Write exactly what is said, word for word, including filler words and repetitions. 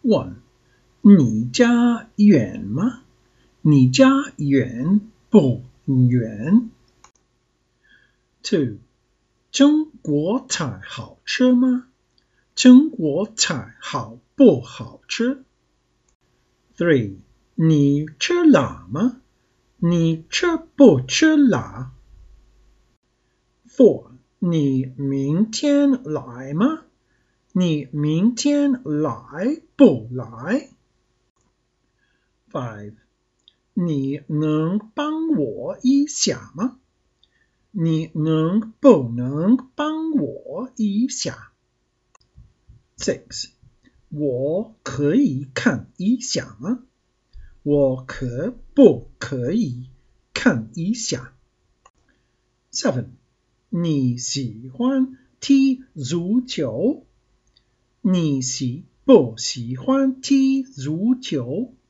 One， 你家远吗？你家远不远 ？Two， 中国菜好吃吗？中国菜好不好吃 ？Three， 你吃辣吗？你吃不吃辣 ？Four， 你明天来吗？你明天来不来 ？Five， 你能帮我一下吗？你能不能帮我一下 ？Six， 我可以看一下吗？我可不可以看一下 ？Seven， 你喜欢踢足球？你喜不喜欢踢足球